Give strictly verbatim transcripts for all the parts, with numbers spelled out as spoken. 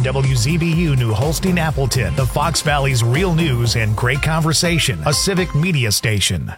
W Z B U New Holstein Appleton, the Fox Valley's real news and great conversation, a civic media station.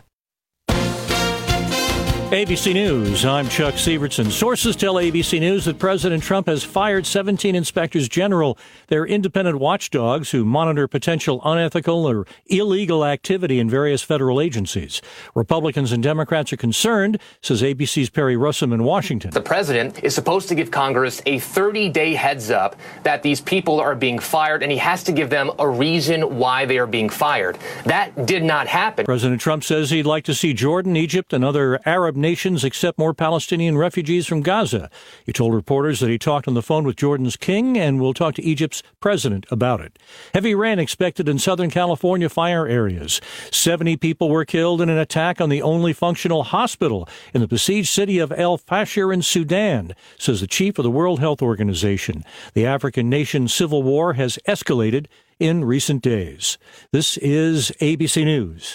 A B C News, I'm Chuck Sievertson. Sources tell A B C News that President Trump has fired seventeen inspectors general. They're independent watchdogs who monitor potential unethical or illegal activity in various federal agencies. Republicans and Democrats are concerned, says A B C's Perry Russum in Washington. The president is supposed to give Congress a thirty-day heads up that these people are being fired, and he has to give them a reason why they are being fired. That did not happen. President Trump says he'd like to see Jordan, Egypt, and other Arab nations accept more Palestinian refugees from Gaza. He told reporters that he talked on the phone with Jordan's king and will talk to Egypt's president about it. Heavy rain expected in Southern California fire areas. seventy people were killed in an attack on the only functional hospital in the besieged city of El Fasher in Sudan, says the chief of the World Health Organization. The African nation's civil war has escalated in recent days. This is A B C News.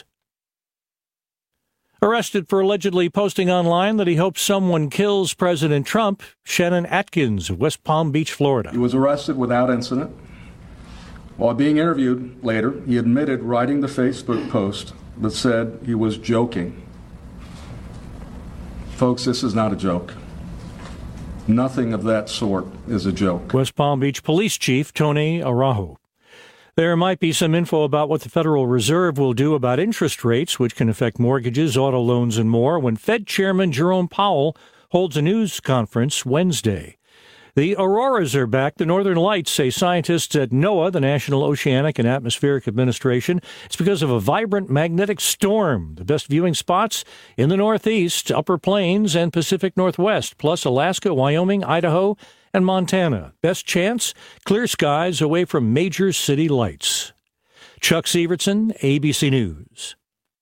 Arrested for allegedly posting online that he hopes someone kills President Trump, Shannon Atkins of West Palm Beach, Florida. He was arrested without incident. While being interviewed later, he admitted writing the Facebook post that said he was joking. Folks, this is not a joke. Nothing of that sort is a joke. West Palm Beach Police Chief Tony Araujo. There might be some info about what the Federal Reserve will do about interest rates, which can affect mortgages, auto loans, and more, when Fed Chairman Jerome Powell holds a news conference Wednesday. The auroras are back. The northern lights, say scientists at NOAA, the National Oceanic and Atmospheric Administration. It's because of a vibrant magnetic storm. The best viewing spots in the Northeast, Upper Plains, and Pacific Northwest, plus Alaska, Wyoming, Idaho, and Montana. Best chance? Clear skies away from major city lights. Chuck Sievertson, A B C News.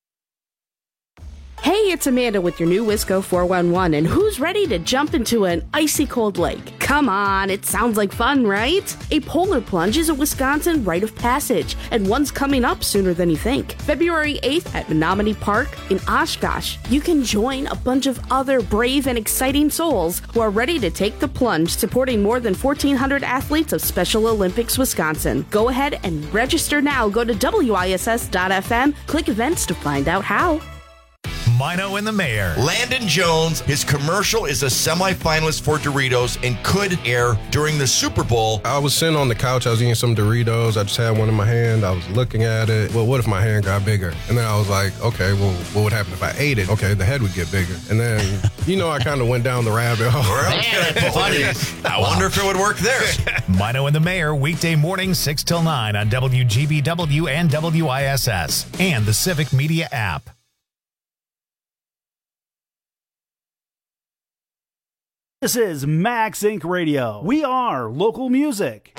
Hey, it's Amanda with your new Wisco four one one, and who's ready to jump into an icy cold lake? Come on, it sounds like fun, right? A polar plunge is a Wisconsin rite of passage, and one's coming up sooner than you think. February eighth at Menominee Park in Oshkosh, you can join a bunch of other brave and exciting souls who are ready to take the plunge, supporting more than fourteen hundred athletes of Special Olympics Wisconsin. Go ahead and register now. Go to W I S S dot F M, click events to find out how. Mino and the Mayor. Landon Jones, his commercial is a semifinalist for Doritos and could air during the Super Bowl. I was sitting on the couch, I was eating some Doritos, I just had one in my hand, I was looking at it. Well, what if my hand got bigger? And then I was like, okay, well, what would happen if I ate it? Okay, the head would get bigger. And then, you know, I kind of went down the rabbit hole. I wonder if it would work there. Mino and the Mayor, weekday morning, six till nine on W G B W and W I S S and the Civic Media app. This is Max Inc Radio. We are local music.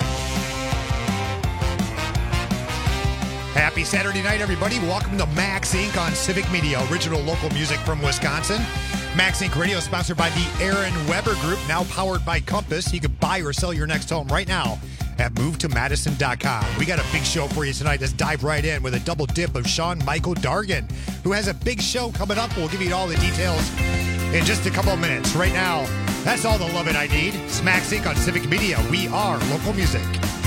Happy Saturday night, everybody. Welcome to Max Incorporated on Civic Media, original local music from Wisconsin. Max Incorporated Radio is sponsored by the Aaron Weber Group, now powered by Compass. You can buy or sell your next home right now at move to madison dot com. We got a big show for you tonight. Let's dive right in with a double dip of Sean Michael Dargan, who has a big show coming up. We'll give you all the details in just a couple of minutes. Right now, that's all the loving I need. It's Max Incorporated on Civic Media. We are local music.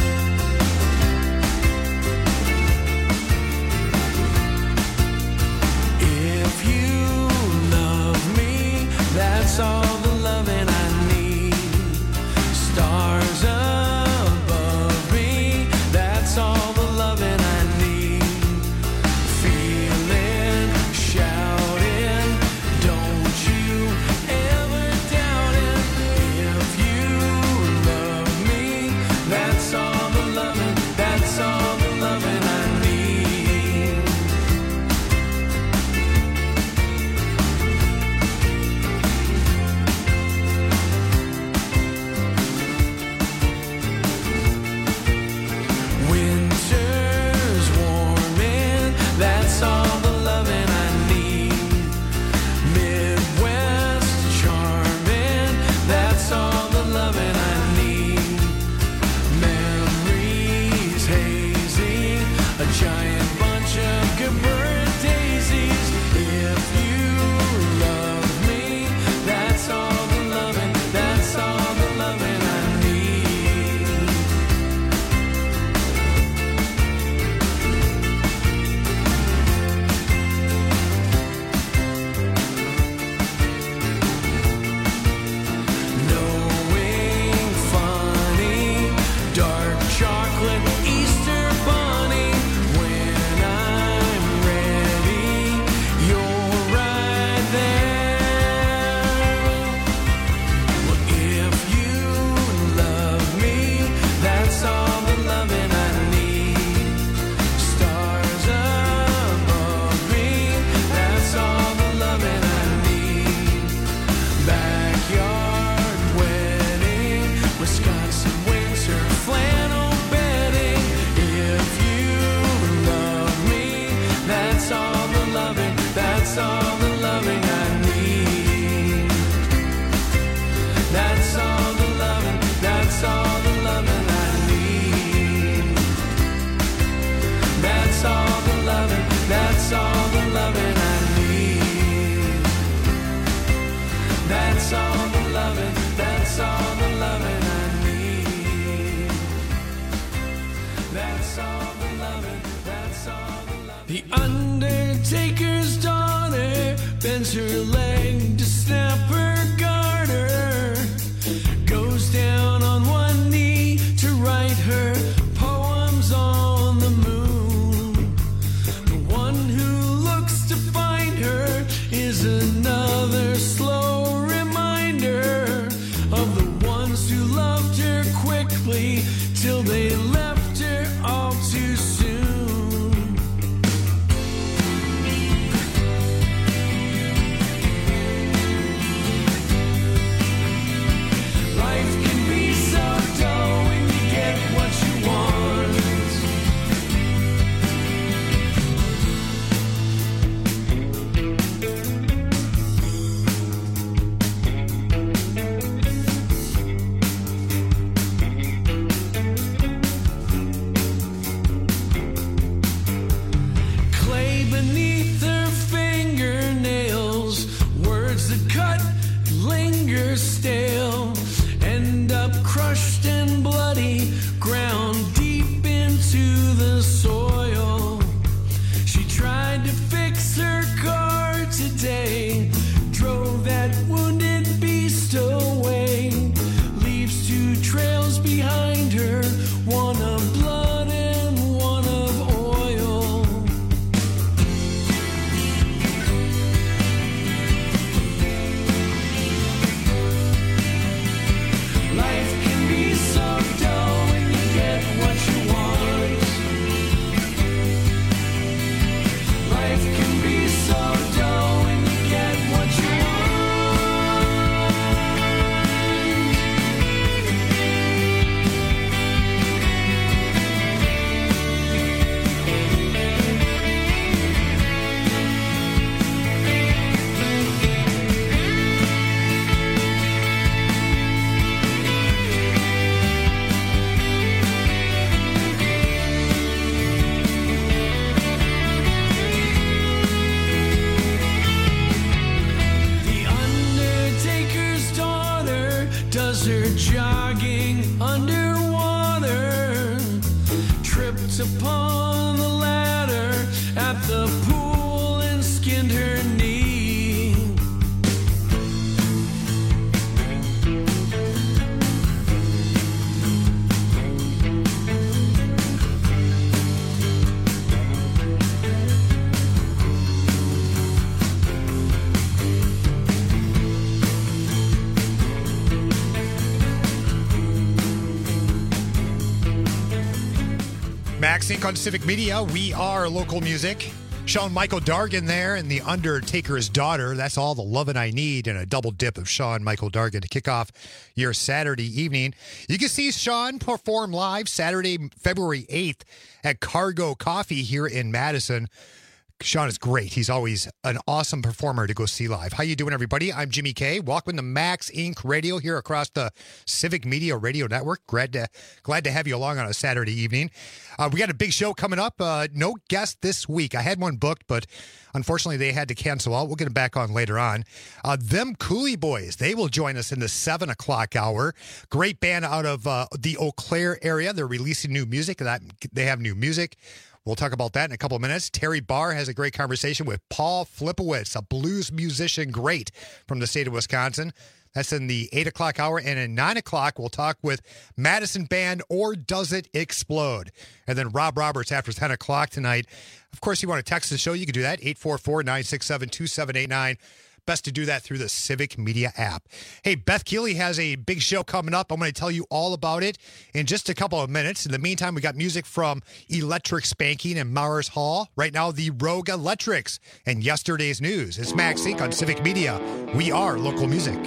If you love me, that's all the loving I need. Stars above me, that's all the loving I need. Feeling, shouting, don't you ever doubt it. If you love me, that's all the loving, that's all the loving I need. her leg to snap her garter, goes down on one knee to write her poems on the moon. The one who looks to find her is another slow reminder of the ones who loved her quickly till they left her all too soon. Life can be so dull when you get what you want. Clay beneath her fingernails, words that cut linger stale, end up crushed and bloody, ground deep into the soil. She tried to fix her car today, drove that wounded beast away, leaves two trails behind her, one of blood and one of oil. Life can be so dull when you get what you want. Life can be so dull when you get what you The Undertaker's daughter does her jogging underwater, tripped upon the ladder at the pool and skinned her knee. Max Inc on Civic Media. We are local music. Shawn Michael Dargan there and The Undertaker's Daughter. That's all the lovin' I need, and a double dip of Shawn Michael Dargan to kick off your Saturday evening. You can see Shawn perform live Saturday, February eighth at Cargo Coffee here in Madison. Shawn is great. He's always an awesome performer to go see live. How you doing, everybody? I'm Jimmy K. Welcome to Max Incorporated. Radio here across the Civic Media Radio Network. Glad to glad to have you along on a Saturday evening. Uh, we got a big show coming up. Uh, no guest this week. I had one booked, but unfortunately they had to cancel out. We'll get it back on later on. Uh, them Cooley Boys, they will join us in the seven o'clock hour. Great band out of uh, the Eau Claire area. They're releasing new music. That they have new music. We'll talk about that in a couple of minutes. Terry Barr has a great conversation with Paul Flipowitz, a blues musician great from the state of Wisconsin. That's in the eight o'clock hour. And at nine o'clock, we'll talk with Madison Band, Or Does It Explode? And then Rob Roberts after ten o'clock tonight. Of course, you want to text the show, you can do that, eight four four, nine six seven, two seven eight nine. Best to do that through the Civic Media app. Hey, Beth Keeley has a big show coming up. I'm going to tell you all about it in just a couple of minutes. In the meantime, we got music from Electric Spanking and Mars Hall. Right now, the Rogue Electrics and yesterday's news. It's Max Inc on Civic Media. We are local music.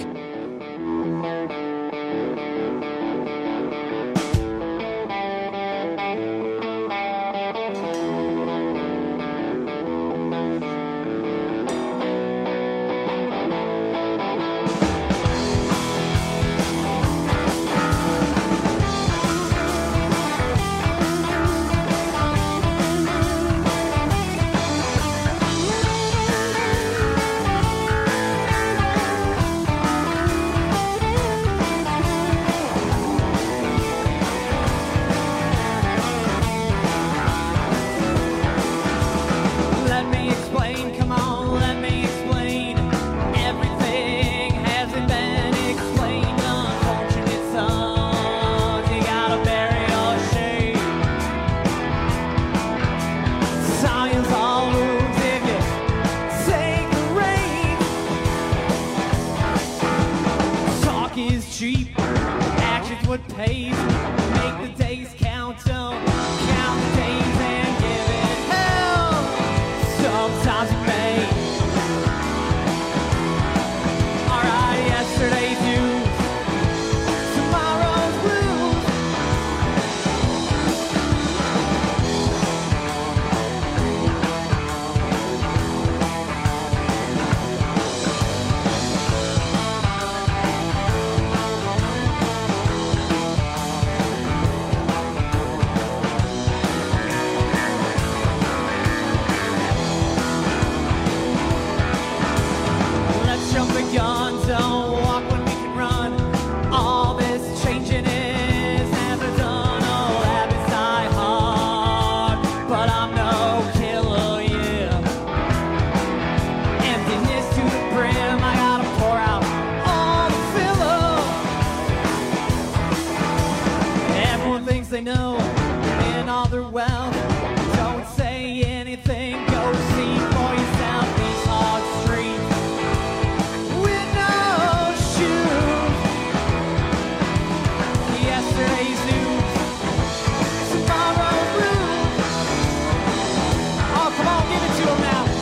know in all their wealth. Don't say anything, go see for yourself these hard streets with no shoes. Yesterday's news, tomorrow's blues. Oh, come on, give it to 'em now.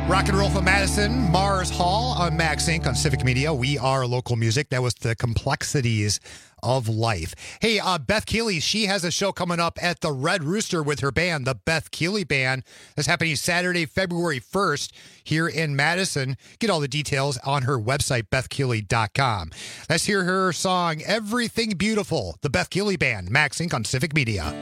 Rock and roll from Madison, Mars Hall on Max Inc on Civic Media. We are local music. That was the complexities of life. Hey, uh, Beth Keeley, she has a show coming up at the Red Rooster with her band, the Beth Keeley Band. That's happening Saturday, February first here in Madison. Get all the details on her website, beth keeley dot com. Let's hear her song, Everything Beautiful, the Beth Keeley Band, Max Inc on Civic Media.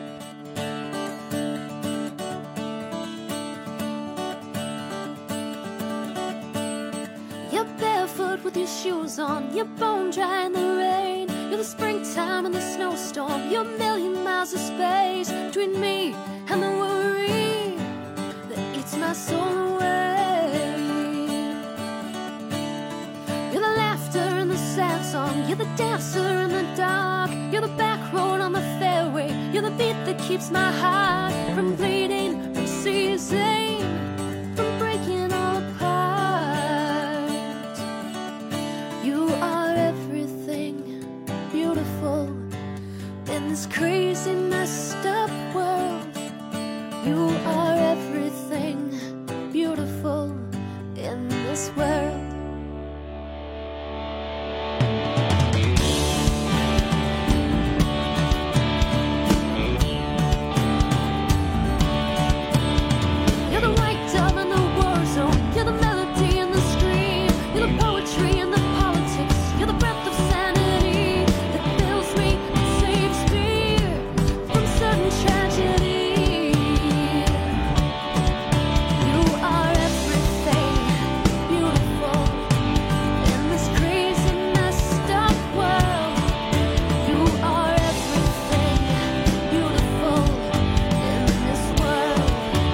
You're barefoot with your shoes on, you're bone dry in the rain. You're the springtime and the snowstorm, you're a million miles of space between me and the worry that eats my soul away. You're the laughter and the sad song, you're the dancer in the dark, you're the back road on the fairway, you're the beat that keeps my heart from bleeding, from seizing, from breaking all apart. You are everything beautiful in this crazy messed up world. You are everything beautiful in this world. You're the white dove in the war zone, you're the melody in the stream, you're the poetry and the politics, you're the breath of sanity that fills me and saves me from sudden tragedy. You are everything beautiful in this crazy messed up world. You are everything beautiful in this world.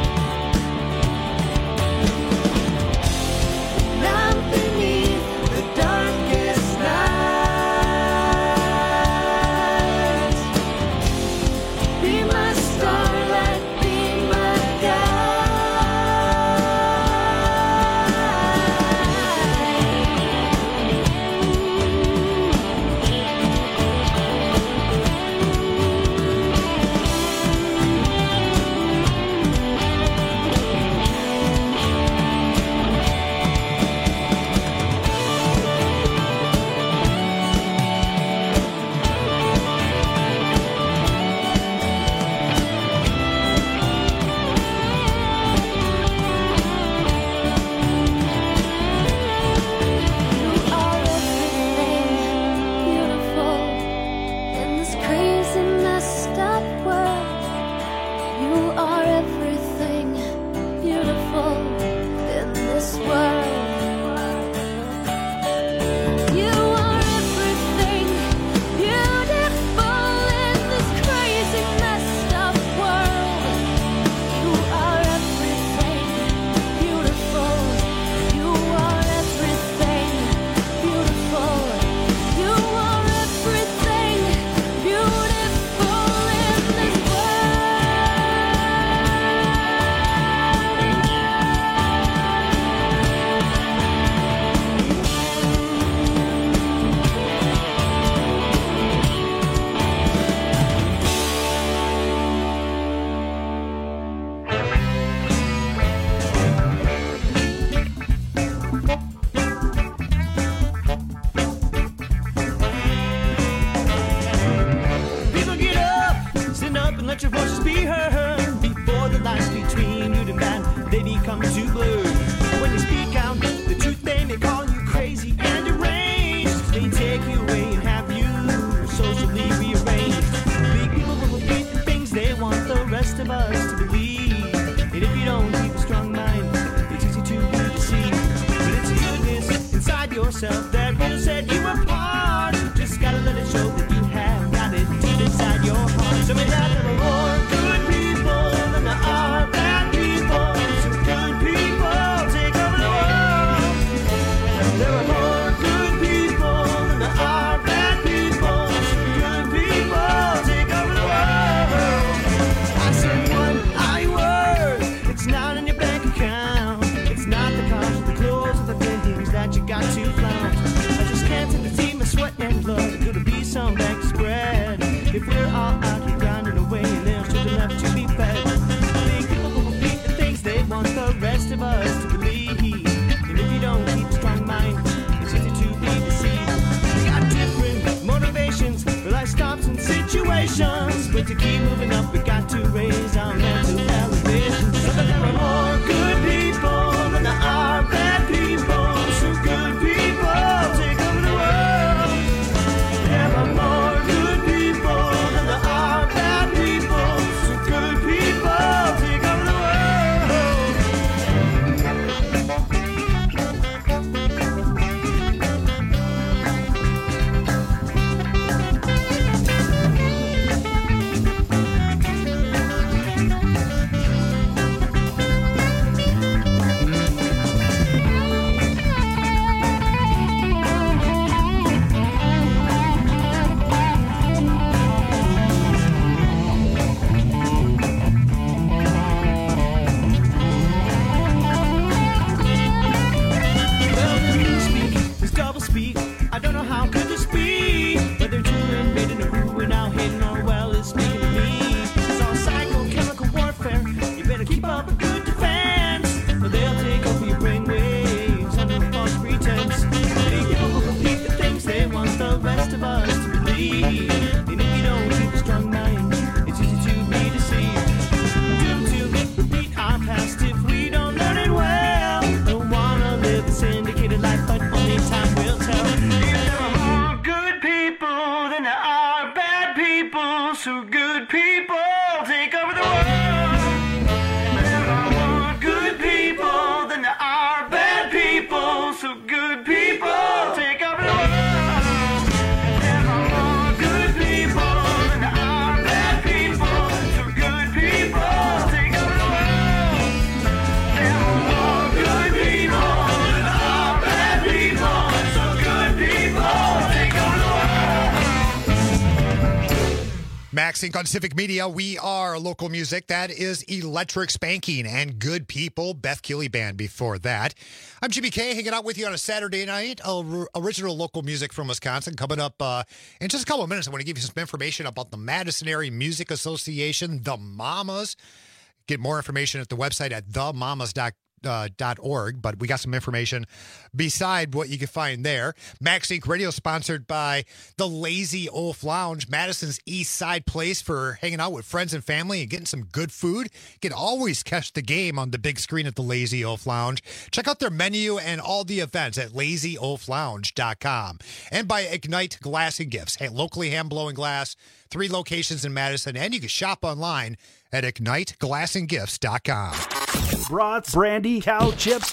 Down beneath the darkest night, be my starlight, be my guide. You are everything beautiful in this crazy messed up world. You are everything beautiful in this world. You are everything beautiful in this crazy messed up world. You are everything beautiful. You are everything beautiful. You are everything beautiful in this People get up, stand up and let your voices be heard. Before the lines between you and man, they become too blurred. When you speak out the truth, they may call you crazy and deranged. They take you away and have you socially rearranged. Big people will repeat the things they want the rest of us to believe. And if you don't keep a strong mind, it's easy to be deceived. But it's the goodness inside yourself that will set you apart. Just gotta let it show that you have got it deep inside your heart. So may that there are more good people than there are bad people. So good people take over the world. There are more good people than there are bad people. So good people take over the world. I said one I word. It's not in your bank account. It's not the cars or the clothes or the things that you got to flaunt. I just can't seem to see my sweat and blood. Could it be some back spread? If we're all out here grinding away and there's children left to be fed. Big people will repeat the things they want the rest of us to believe. so good people take over the world. There are more good people than there are bad people. So good people take over the world. There are more good people than there are bad people. So good people take over the world. Max Inc on Civic Media. We are local music. That is Electric Spanking and Good People, Beth Keeley Band before that. I'm Jimmy K, hanging out with you on a Saturday night. O- original local music from Wisconsin. Coming up uh, in just a couple of minutes, I want to give you some information about the Madison Area Music Association, the Mamas. Get more information at the website at the mamas dot com. Uh, dot org, but we got some information beside what you can find there. Max Inc Radio sponsored by the Lazy Oaf Lounge, Madison's East Side place for hanging out with friends and family and getting some good food. You can always catch the game on the big screen at the Lazy Oaf Lounge. Check out their menu and all the events at lazy oaf lounge dot com. And by Ignite Glass and Gifts, hey, locally hand-blowing glass, three locations in Madison, and you can shop online at ignite glass and gifts dot com. Brats, brandy, cow chips,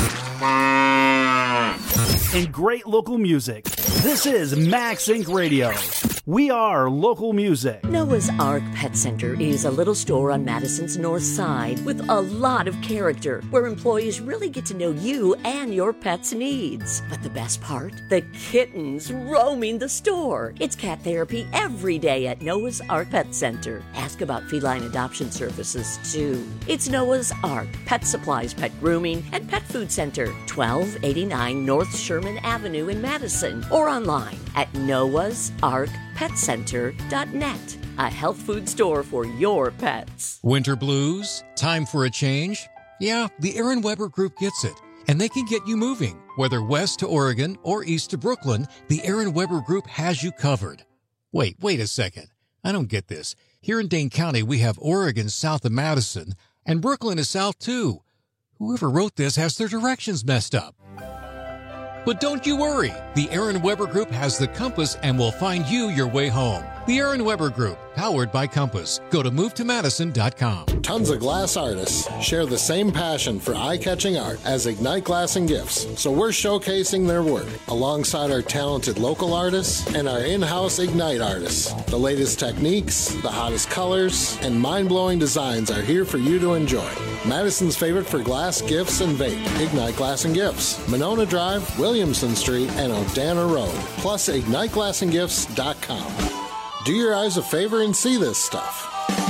and great local music. This is Max Inc Radio. We are local music. Noah's Ark Pet Center is a little store on Madison's north side with a lot of character where employees really get to know you and your pet's needs. But the best part? The kittens roaming the store. It's cat therapy every day at Noah's Ark Pet Center. Ask about feline adoption services too. It's Noah's Ark Pet Supplies, Pet Grooming, and Pet Food Center, twelve eighty-nine North Sherman Avenue in Madison, or online at noahs ark pet center dot net. A health food store for your pets. Winter blues? Time for a change? Yeah, the Aaron Weber Group gets it. And they can get you moving. Whether west to Oregon or east to Brooklyn, the Aaron Weber Group has you covered. Wait, wait a second. I don't get this. Here in Dane County, we have Oregon south of Madison, and Brooklyn is south too. Whoever wrote this has their directions messed up. But don't you worry. The Aaron Weber Group has the compass and will find you your way home. The Aaron Weber Group, powered by Compass. Go to move to madison dot com. Tons of glass artists share the same passion for eye-catching art as Ignite Glass and Gifts, so we're showcasing their work alongside our talented local artists and our in-house Ignite artists. The latest techniques, the hottest colors, and mind-blowing designs are here for you to enjoy. Madison's favorite for glass, gifts, and vape, Ignite Glass and Gifts, Monona Drive, Williamson Street, and Odana Road, plus ignite glass and gifts dot com. Do your eyes a favor and see this stuff.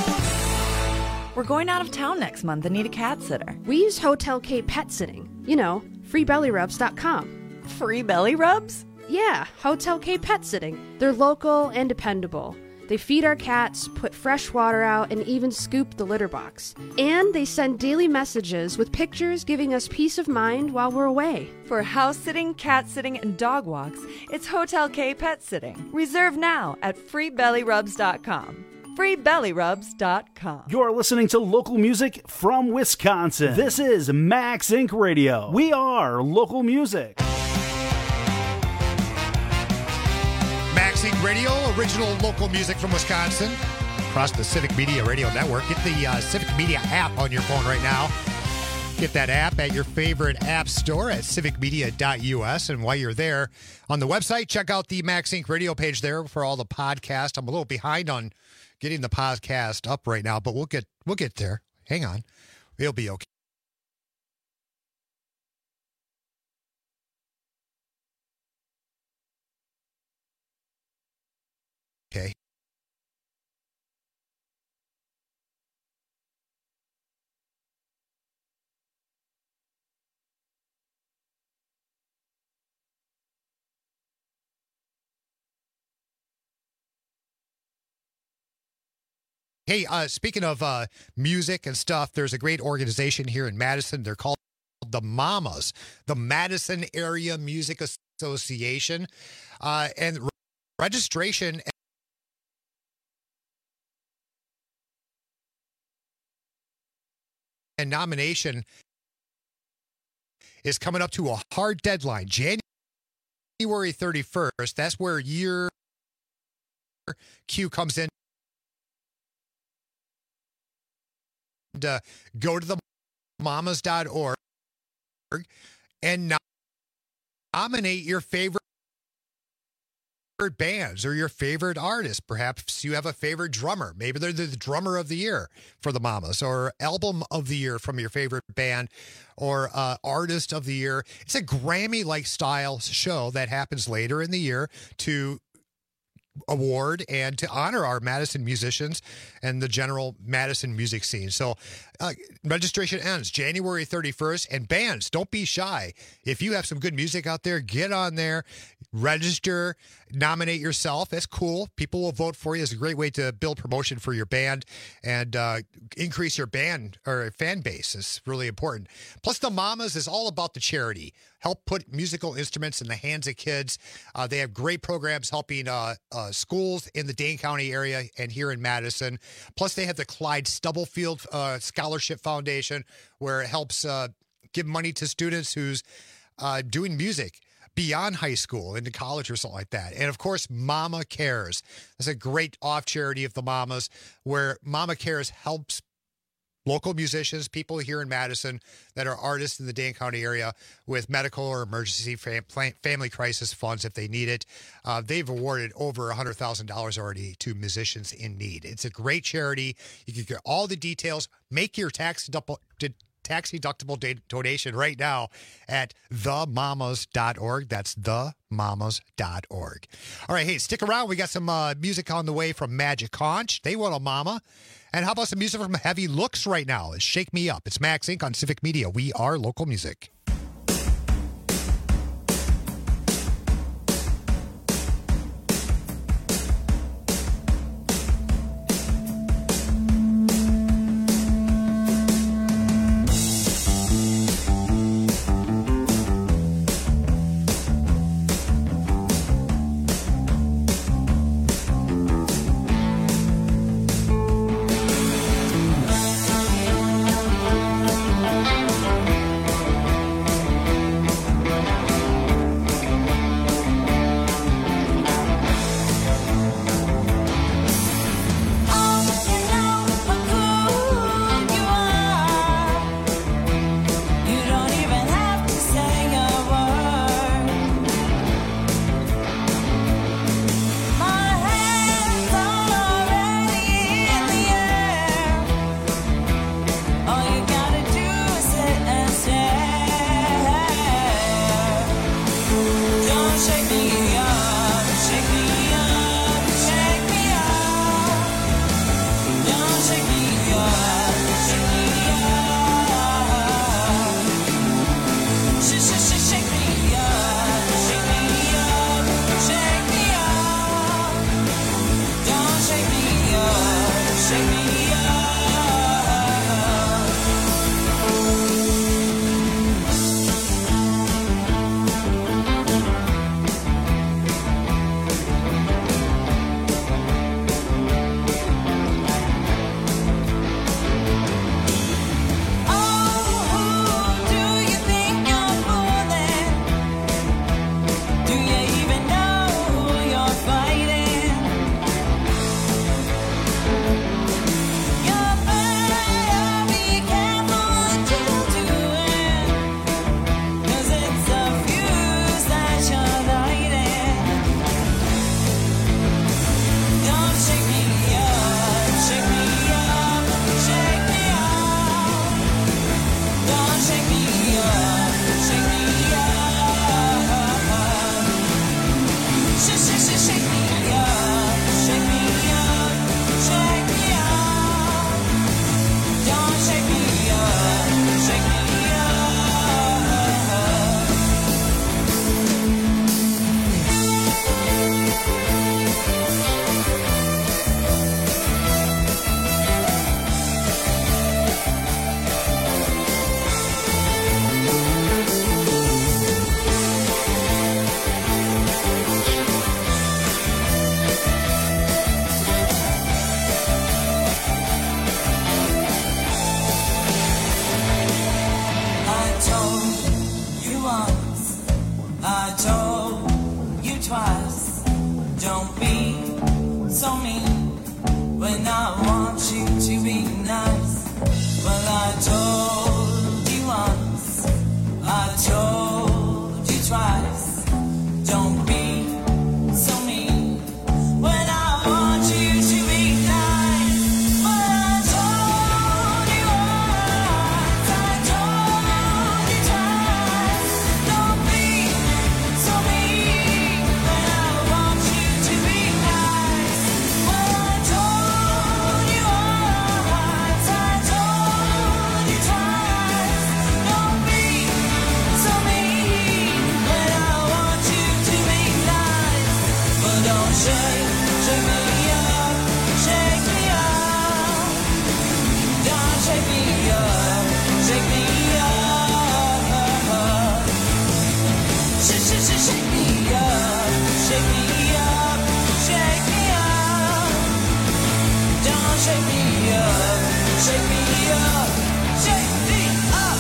We're going out of town next month and need a cat sitter. We use Hotel K Pet Sitting. You know, free belly rubs dot com. Free belly rubs? Yeah, Hotel K Pet Sitting. They're local and dependable. They feed our cats, put fresh water out, and even scoop the litter box. And they send daily messages with pictures giving us peace of mind while we're away. For house sitting, cat sitting, and dog walks, it's Hotel K Pet Sitting. Reserve now at free belly rubs dot com. free belly rubs dot com. You're listening to local music from Wisconsin. This is Max Inc Radio. We are local music. Max Inc Radio, original local music from Wisconsin, across the Civic Media Radio Network. Get the uh, Civic Media app on your phone right now. Get that app at your favorite app store at civic media dot u s. And while you're there on the website, check out the Max Inc Radio page there for all the podcasts. I'm a little behind on getting the podcast up right now, but we'll get we'll get there. Hang on. It'll be okay. Okay. Hey, uh, speaking of uh, music and stuff, there's a great organization here in Madison. They're called the Mamas, the Madison Area Music Association. Uh, and re- registration and nomination is coming up to a hard deadline, January thirty-first. That's where year Q comes in. And, uh, go to the mamas dot org and nominate your favorite bands or your favorite artists. Perhaps you have a favorite drummer. Maybe they're the drummer of the year for the Mamas, or album of the year from your favorite band, or uh, artist of the year. It's a Grammy-like style show that happens later in the year to award and to honor our Madison musicians and the general Madison music scene. So uh, registration ends January thirty-first, and bands, don't be shy. If you have some good music out there, get on there, register, nominate yourself. That's cool. People will vote for you. It's a great way to build promotion for your band and uh, increase your band or fan base. It's really important. Plus, the Mamas is all about the charity. Help put musical instruments in the hands of kids. Uh, they have great programs helping uh, uh, schools in the Dane County area and here in Madison. Plus, they have the Clyde Stubblefield uh, Scholarship Foundation, where it helps uh, give money to students who's uh, doing music beyond high school into college or something like that. And of course, Mama Cares. That's a great off charity of the Mamas, where Mama Cares helps local musicians, people here in Madison that are artists in the Dane County area with medical or emergency fam- family crisis funds if they need it. Uh, they've awarded over one hundred thousand dollars already to musicians in need. It's a great charity. You can get all the details. Make your tax deductible tax deductible da- donation right now at the mamas dot org. That's the mamas dot org. All right, hey, stick around. We got some uh, music on the way from Magic Conch. They want a mama. And how about some music from Heavy Looks right now? It's Shake Me Up. It's Max Incorporated on Civic Media. We are local music. I told you twice. Shake, shake, shake, shake me up, shake me up, shake me up. Don't shake me up, shake me up, shake me up.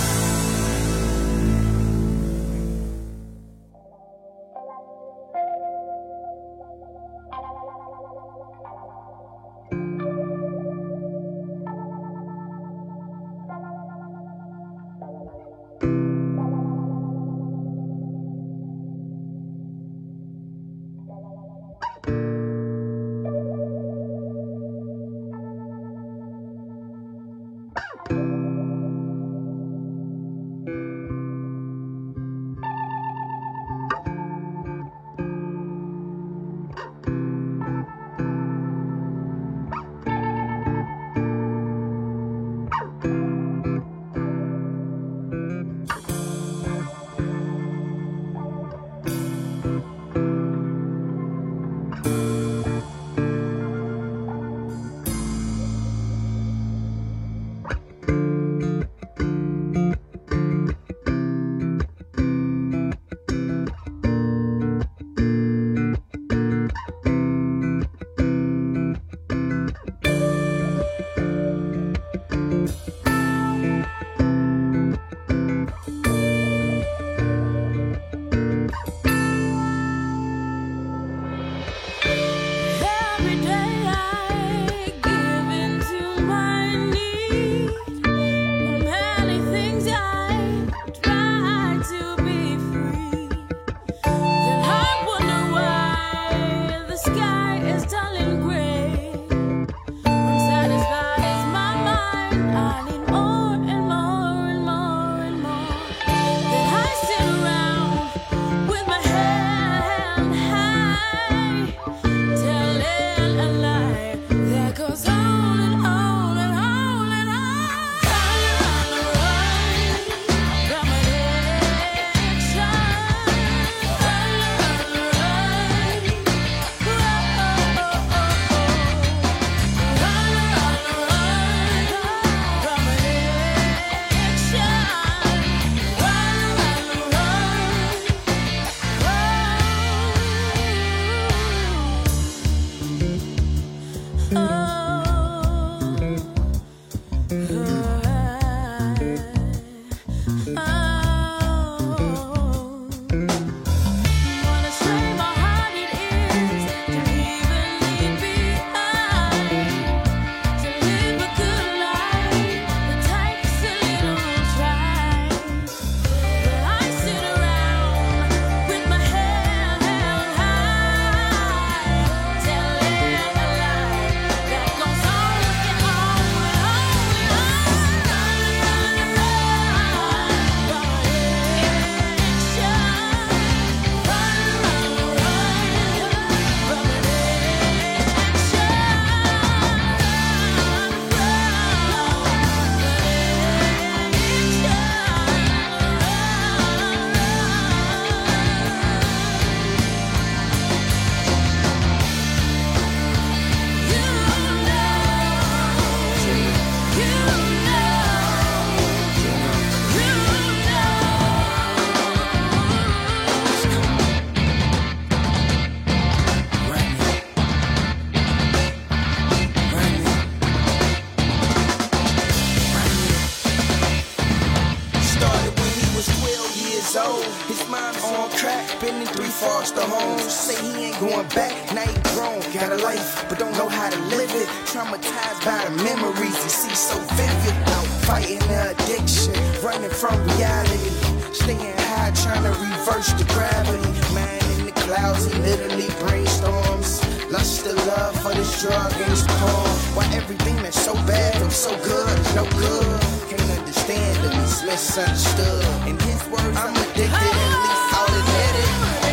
foster homes. Say he ain't going back, now he grown, got a life, but don't know how to live it. Traumatized by the memories he sees so vivid. Out fighting the addiction, running from reality. Staying high, trying to reverse the gravity. Man in the clouds, he literally brainstorms. Lust of love for this drug and this porn. Why everything that's so bad feels so good is no good. Can't understand that it's misunderstood. In his words, I'm addicted, at least I'll admit it.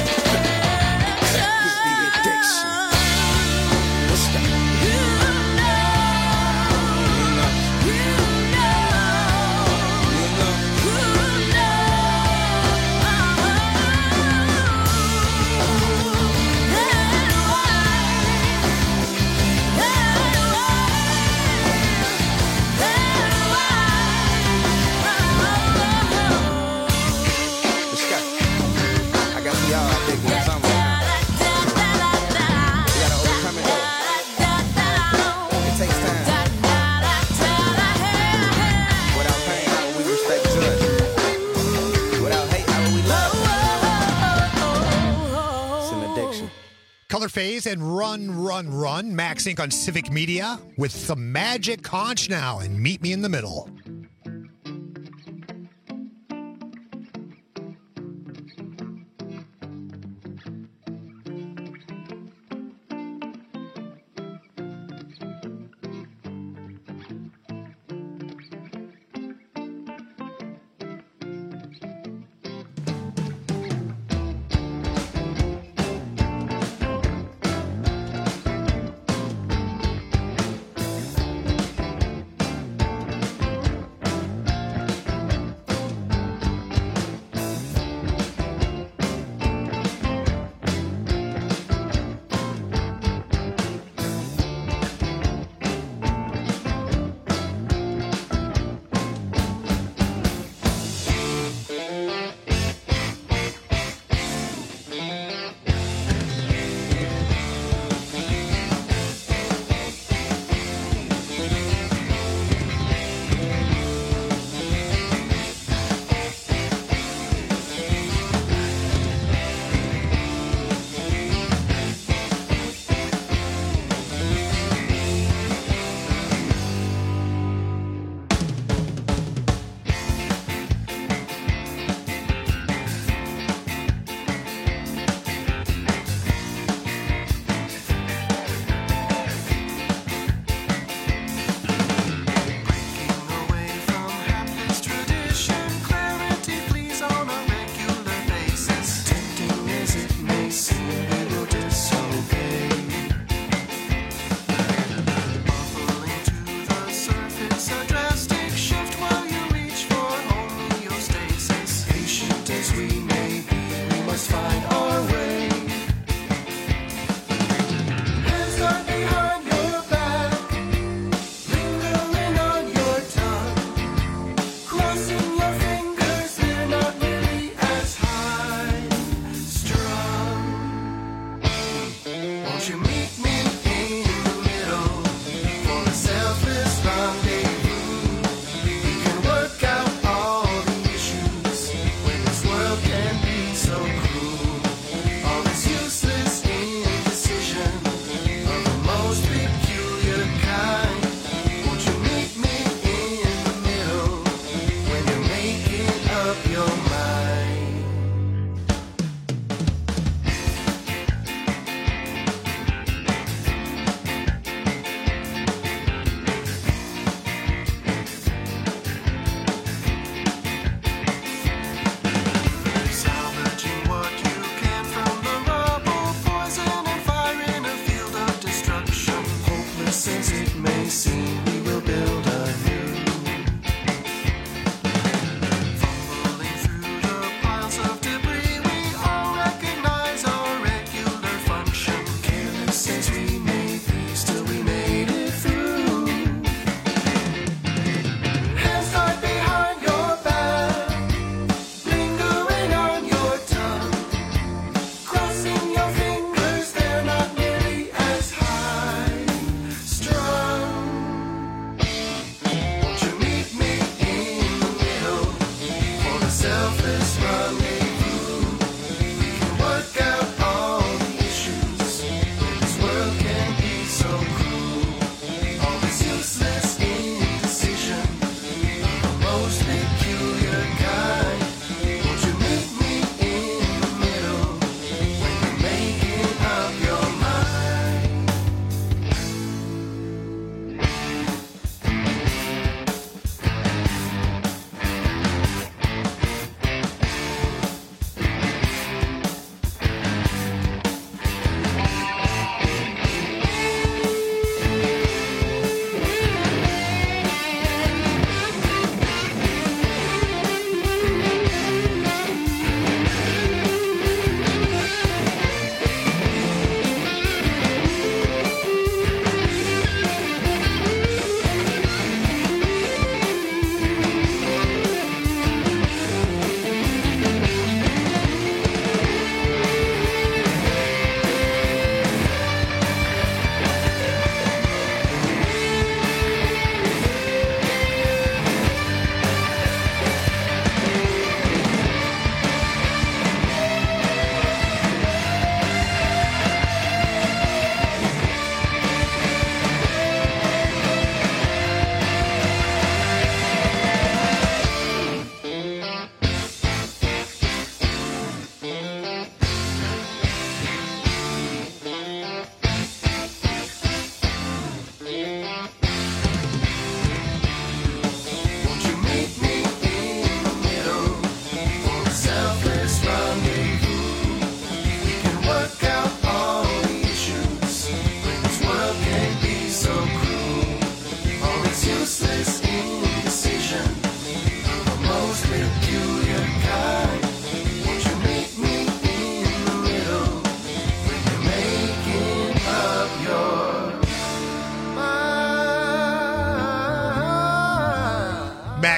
It's the addiction. What's that? You know. You know. You know. You It's got Color Phase and Run, Run, Run. Max Inc on Civic Media with some Magic Conch now and Meet Me in the Middle.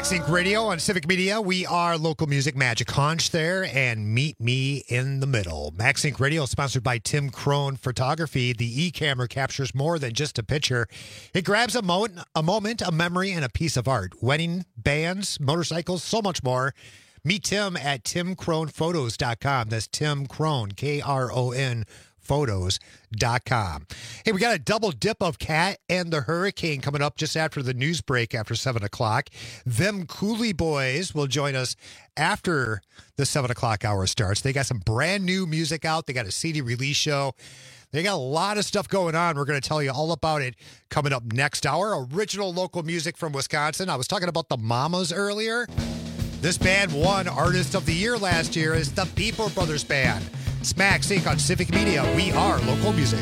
MaxInc Radio on Civic Media. We are local music magic. Haunch there and meet me in the middle. MaxInc Radio is sponsored by Tim Crone Photography. The e-camera captures more than just a picture. It grabs a moment, a moment, a memory, and a piece of art. Wedding, bands, motorcycles, so much more. Meet Tim at tim crone photos dot com. That's Tim Crone, K R O N, photos dot com. Hey, we got a double dip of Cat and the Hurricane coming up just after the news break after seven o'clock. Them Cooley Boys will join us after the seven o'clock hour starts. They got some brand new music out. They got a C D release show. They got a lot of stuff going on. We're going to tell you all about it coming up next hour. Original local music from Wisconsin. I was talking about the Mamas earlier. This band won Artist of the Year last year as the People Brothers Band. It's MaxInc on Civic Media. We are local music.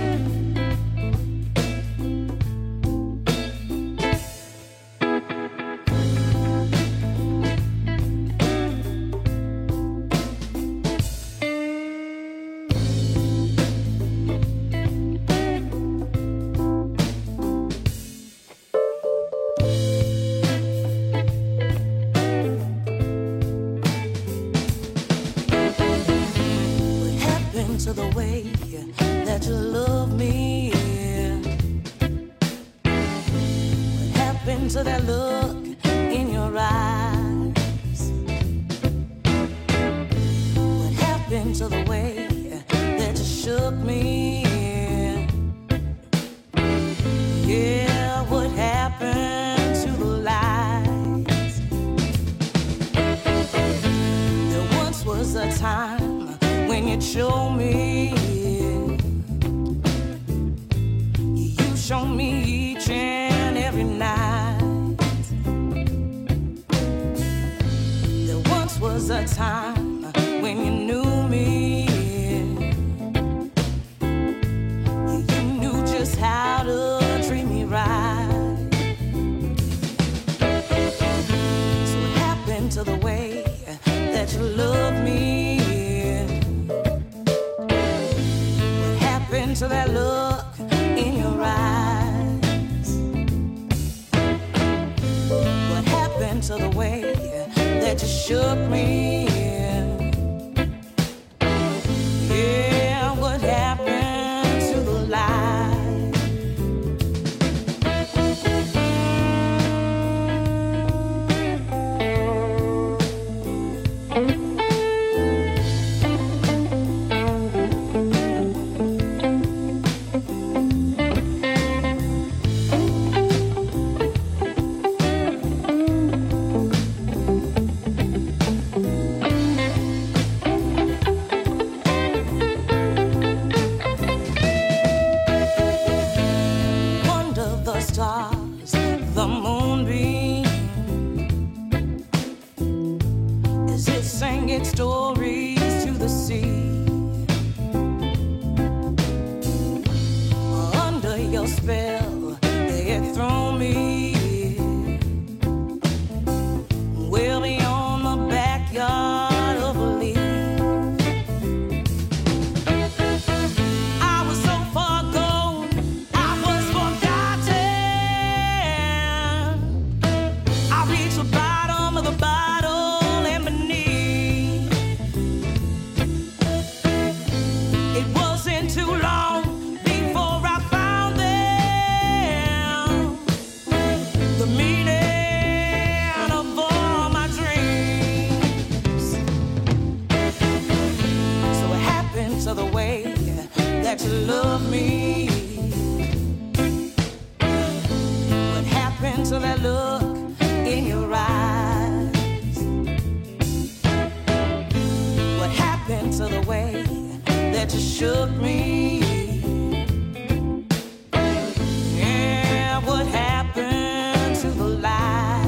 To the way that you love me. What happened to that look in your eyes? What happened to the way that you shook me? Yeah, what happened to the lies? There once was a time when you show me, you show me each and every night. There once was a time when you knew me, you knew just how to treat me right. So what happened to the way that you love me? To that look in your eyes? What happened to the way that you shook me? Yeah, what happened to the lies? Stories to the sea. Under your spell, they had thrown me well beyond the backyard of belief. I was so far gone, I was forgotten. I reached the bottom of the bottle and beneath. Too long before I found them, the meaning of all my dreams. So what happened to the way that you love me? What happened to that look in your eyes? What happened to the way that you shook me? Yeah, what happened to the lies?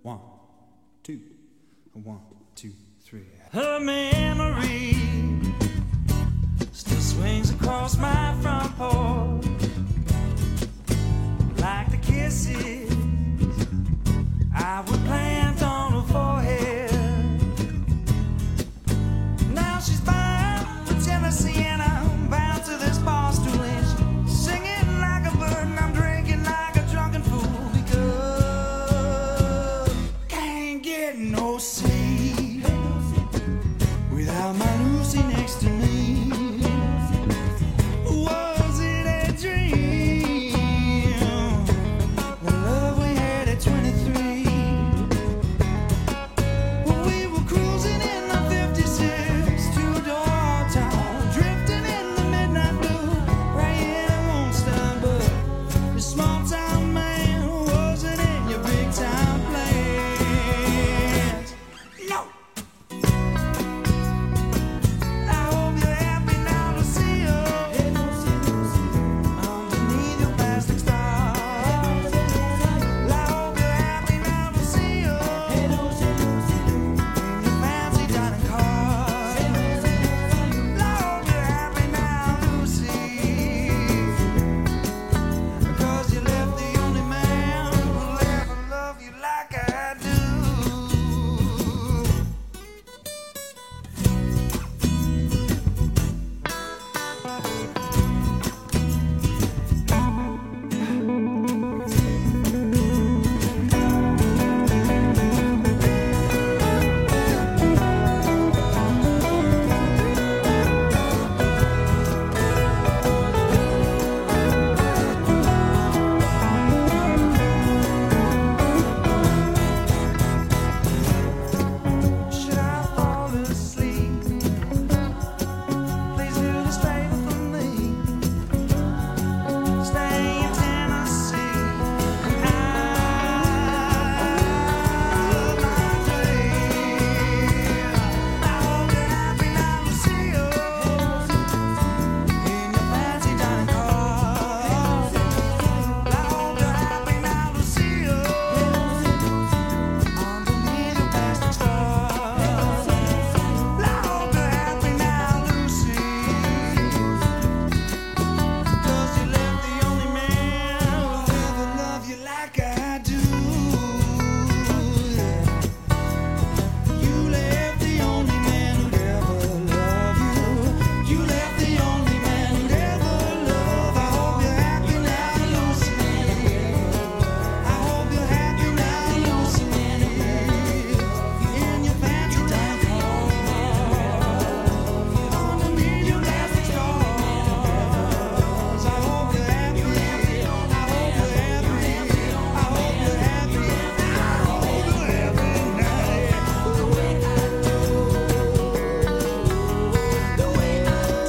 One, two, one, two, three. Her memory still swings across my front porch, like the kisses I would plant on her forehead. Now she's bound to Tennessee and I'm bound to this bar stool, and she's singing like a bird and I'm drinking like a drunken fool, because can't get no sleep without my Lucy next to me. Was it a dream? The love we had at twenty-three. When we were cruising in the fifty-six to Doortown, drifting in the midnight blue, praying it won't stop. But your small town man wasn't in your big town plans. No. I hope you're happy now to see you underneath your plastic stars. I hope you're happy now to see you in your fancy dining cars. I hope you're happy now, Lucy, because you left the only man who'll ever love you like I do. Should I fall asleep? Please do this favor for me. Stay in Tennessee. I love my dream. I hope you're happy now to see you in your fancy dining cars. I hope you're happy now to see you underneath your plastic stars. I hope you're happy now, Lucy, because you left the only man who'll ever love you like I do. You left the only man who'd ever love you. You left the only man who'd ever love. I hope you're happy now, Lucy. I hope you're happy now, Lucy, in your fancy dining car, underneath your plastic stars. I hope you're happy. I hope you're happy. I hope you're happy. I hope you're happy now. The way I do. The way I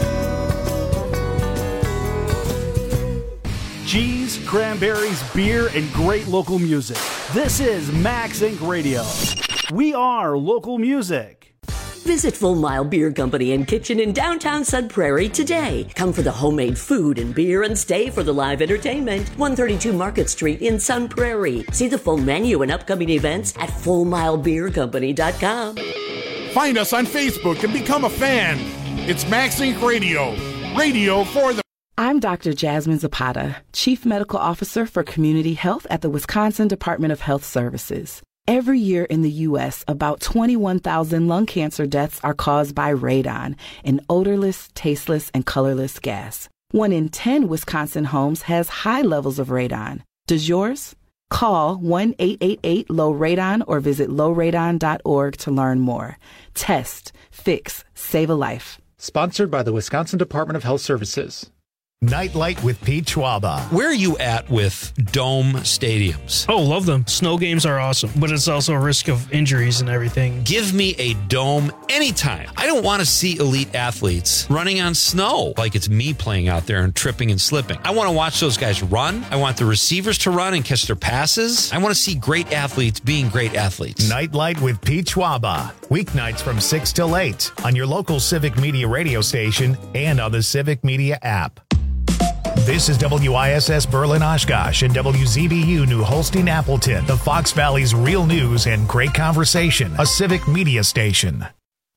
Cheese, cranberries, beer, and great local music. This is Max Incorporated. Radio. We are local music. Visit Full Mile Beer Company and Kitchen in downtown Sun Prairie today. Come for the homemade food and beer and stay for the live entertainment. one thirty-two Market Street in Sun Prairie. See the full menu and upcoming events at full mile beer company dot com. Find us on Facebook and become a fan. It's Max Incorporated. Radio. Radio for the... I'm Doctor Jasmine Zapata, Chief Medical Officer for Community Health at the Wisconsin Department of Health Services. Every year in the U S, about twenty-one thousand lung cancer deaths are caused by radon, an odorless, tasteless, and colorless gas. One in ten Wisconsin homes has high levels of radon. Does yours? Call one eight eight eight low radon or visit low radon dot org to learn more. Test, fix, save a life. Sponsored by the Wisconsin Department of Health Services. Nightlight with Pete Schwaba. Where are you at with dome stadiums? Oh, love them. Snow games are awesome, but it's also a risk of injuries and everything. Give me a dome anytime. I don't want to see elite athletes running on snow like it's me playing out there and tripping and slipping. I want to watch those guys run. I want the receivers to run and catch their passes. I want to see great athletes being great athletes. Nightlight with Pete Schwaba. Weeknights from six till eight on your local Civic Media radio station and on the Civic Media app. This is W I S S Berlin Oshkosh and W Z B U New Holstein Appleton, the Fox Valley's real news and great conversation, a civic media station.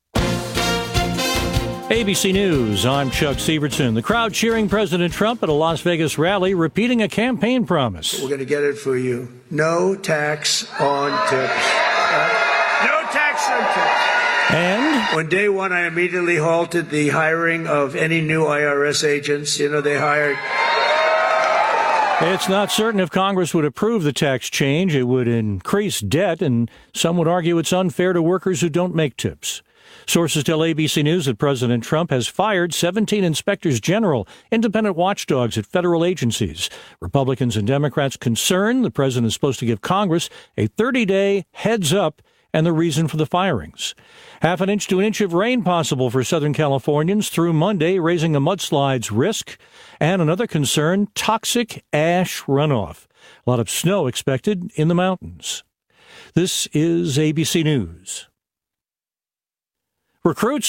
A B C News, I'm Chuck Sievertson. The crowd cheering President Trump at a Las Vegas rally, repeating a campaign promise. We're going to get it for you. No tax on tips. Uh, no tax on tips. And? On day one, I immediately halted the hiring of any new I R S agents. You know, they hired... It's not certain if Congress would approve the tax change. It would increase debt, and some would argue it's unfair to workers who don't make tips. Sources tell A B C News that President Trump has fired seventeen inspectors general, independent watchdogs at federal agencies. Republicans and Democrats concerned the president is supposed to give Congress a thirty-day heads up and the reason for the firings. Half an inch to an inch of rain possible for Southern Californians through Monday, raising a mudslide's risk. And another concern, toxic ash runoff. A lot of snow expected in the mountains. This is A B C News. Recruits